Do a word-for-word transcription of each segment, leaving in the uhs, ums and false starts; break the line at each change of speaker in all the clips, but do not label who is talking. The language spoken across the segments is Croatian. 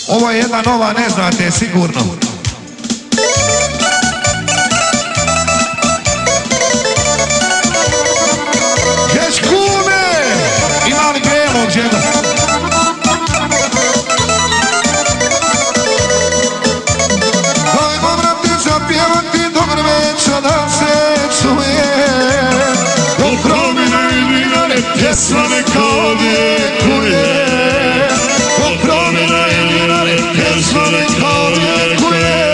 Ovo je jedna nova, ne znate sigurno. Ješ kume! Ima li prelog žena? Ajmo brate zapjevati dobar večer da se čuje. Dok promjene i dinare pjesma neka odjekuje. Dok promjene i dinare pjesma neka odjekuje.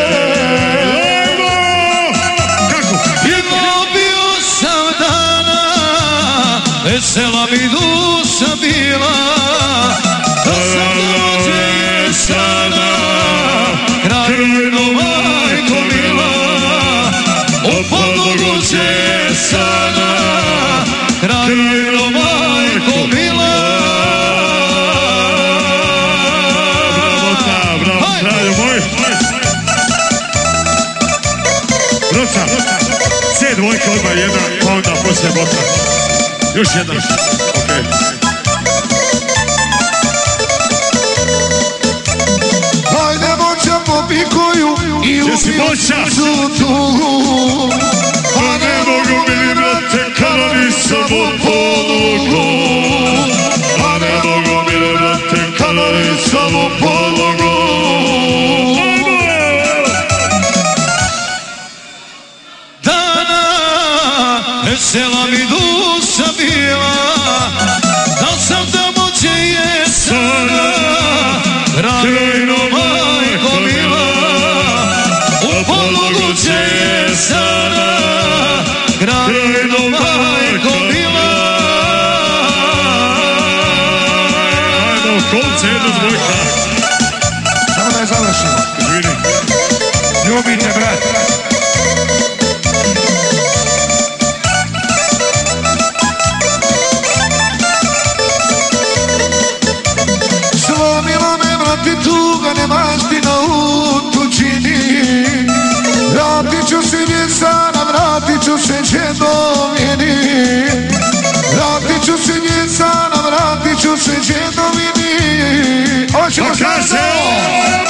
Vesela mi duša bila, da sam dođe je sada, krajno majko mila, o podlogu će je sada, krajno majko mila.
Bravo ta, bravo, kralju moj. Roca, C dvojka odmah jedna, pa onda poslije bota. Još jedan, okej. Okay.
Hajde moća popikuju i ubiju su tugu.
Pa ne mogu mi brate kada nisam u podlogu. Pa ne mogu mi brate kada nisam u podlogu.
Dana vesela mi duša bila, da sam tamo gdje je sada, krajno majko mila, u podlogu gdje je sada, krajno majko mila.
Ajde u kolce jedna dvojka.
Samo da je završimo.
Izvini.
Ljubite brat. Tuga ne mašti na utučini. Vratit ću se njezana, vratit ću se džedovini. Vratit ću se njezana, vratit ću se džedovini. Hoćemo sad se!